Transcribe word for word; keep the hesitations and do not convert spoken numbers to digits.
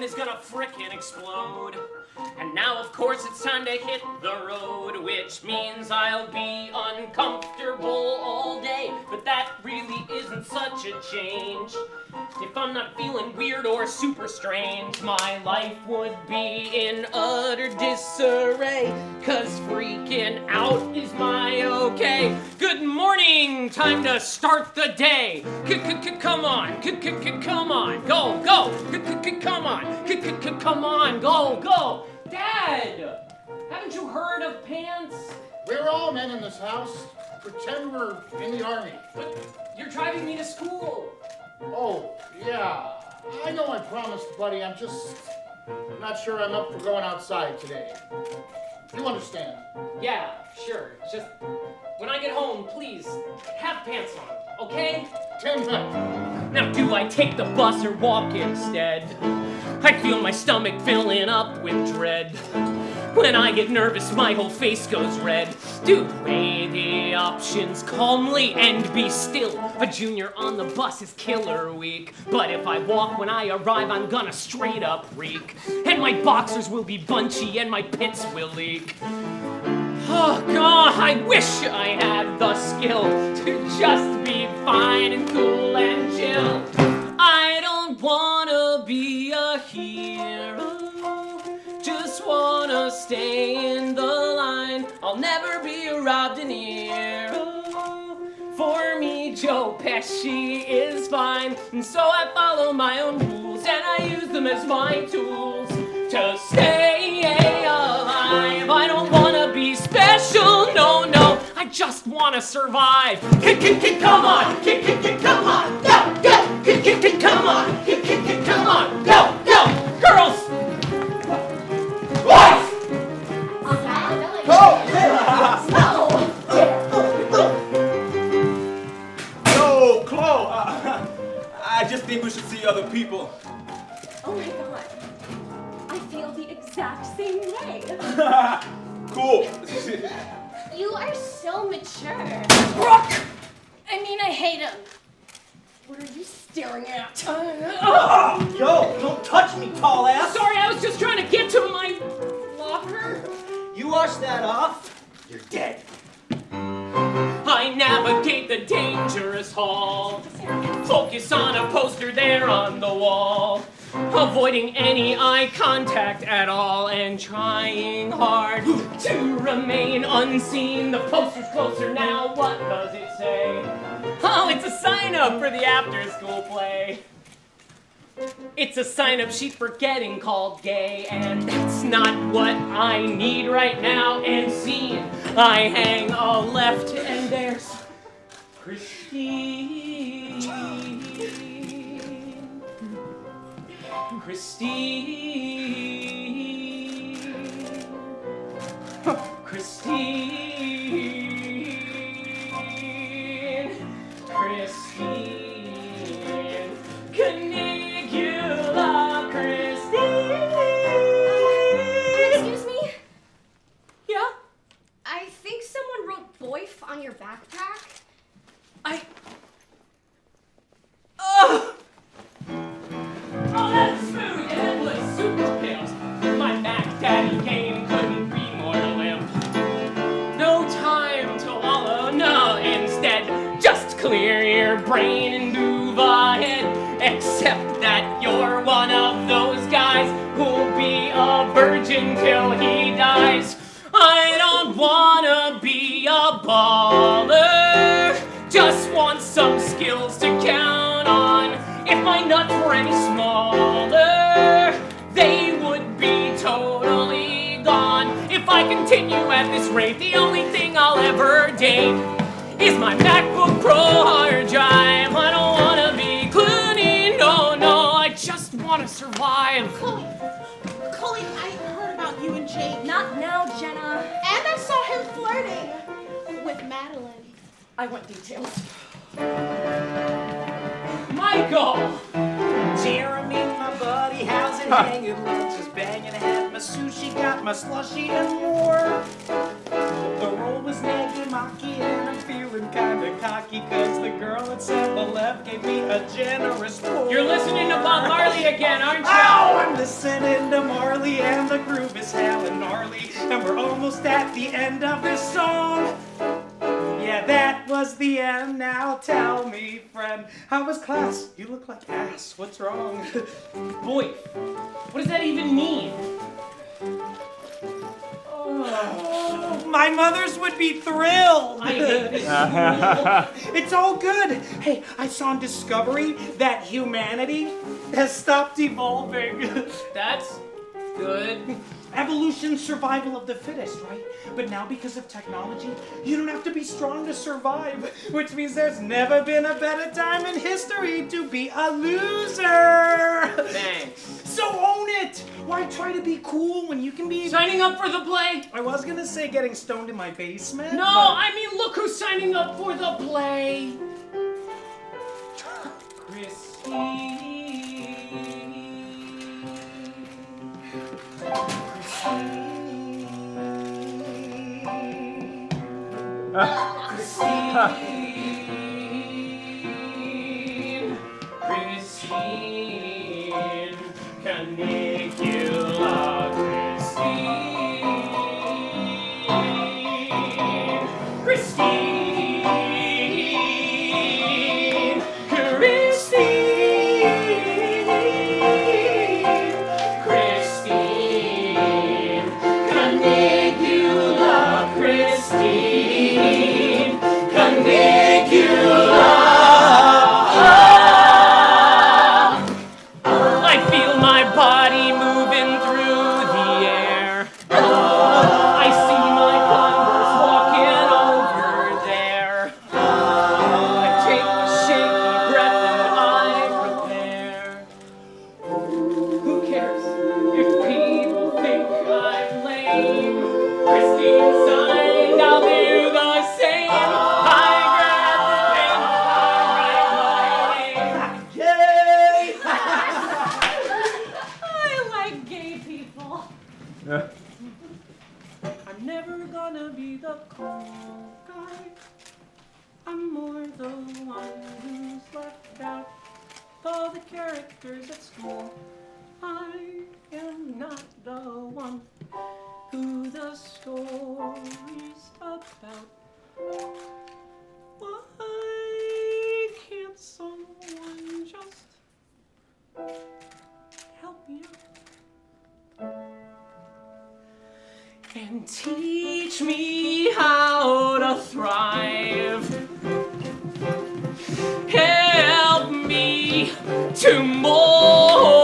engine is gonna frickin' explode. And now, of course, it's time to hit the road, which means I'll be uncomfortable all day. But that really isn't such a change. If I'm not feeling weird or super strange, my life would be in utter disarray, 'cause freaking out is my okay. Good morning, time to start the day. Come on, come on, go, go. Come on, come on, go, go. Dad, haven't you heard of pants? We're all men in this house. Pretend we're in the army. But you're driving me to school. Oh, yeah. I know I promised, buddy. I'm just not sure I'm up for going outside today. You understand? Yeah, sure. Just when I get home, please have pants on, okay? Ten minutes. Now, do I take the bus or walk instead? I feel my stomach filling up with dread. When I get nervous, my whole face goes red. Do weigh the options calmly and be still. A junior on the bus is killer week. But if I walk when I arrive, I'm gonna straight up reek. And my boxers will be bunchy and my pits will leak. Oh God, I wish I had the skill to just be fine and cool and chill. I don't wanna be a hero, just wanna stay in the line. I'll never be a Rob De Niro. For me, Joe Pesci is fine. And so I follow my own rules, and I use them as my tools to stay alive. I don't wanna be special, no, no. I just wanna survive. Come on, come on, go, go. Come on, come on, go, go. Girls! Boys! No, Chloe, uh, I just think we should see other people. Oh my God, I feel the exact same way. Cool. You are so mature. Brooke! I mean, I hate him. What are you staring at? Uh, Yo, don't touch me, tall ass! sorry, I was just trying to get to my locker. You wash that off, you're dead. I navigate the dangerous hall. Focus on a poster there on the wall. Avoiding any eye contact at all and trying hard to remain unseen. The poster's closer now, what does it say? Oh, it's a sign-up for the after-school play. It's a sign-up sheet for getting called gay, and that's not what I need right now. And scene, I hang a left, and there's Christine. Christine. Christine. Christine. Caligula. Christine. Excuse me? Yeah? I think someone wrote boif on your backpack. I... Oh! Oh, that's smooth, endless, super pills. My Mac Daddy game couldn't be more limp. No time to wallow, no, instead, just clear your brain and move ahead. Except that you're one of those guys who'll be a virgin till he dies. I don't wanna be a baller, just want some skills to count on. If my nuts were any smaller, they would be totally gone. If I continue at this rate, the only thing I'll ever date is my MacBook Pro hard drive. I don't wanna be Clooney, no, no, I just wanna survive. Chloe, Chloe, I heard about you and Jake. Not now, Jenna. And I saw him flirting with Madeline. I want details. Michael! Jeremy, my buddy, how's it hanging? Just banging, having a sushi, got my slushy and more. The roll was nagi-maki and I'm feeling kinda cocky cause the girl at seven eleven gave me a generous pour. You're listening to Bob Marley again, aren't you? Oh, I'm listening to Marley and the groove is hella gnarly and we're almost at the end of this song. Yeah, that was the end. Now tell me, friend, how was class? You look like ass. What's wrong? Boy, what does that even mean? Oh, my mothers would be thrilled. I hate this school. It's all good. Hey, I saw on Discovery that humanity has stopped evolving. That's good. Evolution, survival of the fittest, right? But now because of technology, you don't have to be strong to survive, which means there's never been a better time in history to be a loser. Thanks. So own it. Why try to be cool when you can be... Signing up for the play? I was gonna say getting stoned in my basement. No, but- I mean, look who's signing up for the play. Christine. Christine, Christine, Canicula, Christine, Christine, Christine, Christine, Canicula, Christine, Canicula. I feel my body moving through the air. I see my Converse walking over there. I take a shaky breath and I prepare. Who cares if people think I'm lame? Christine signed, I'll do the same. I grab the pen, I write my name. Yay! I like gay people. I'm never gonna be the cool guy. I'm more the one who's left out of all the characters at school. I am not the one who the story's about. Why can't someone just help me out? And teach me how to thrive. Help me to mold.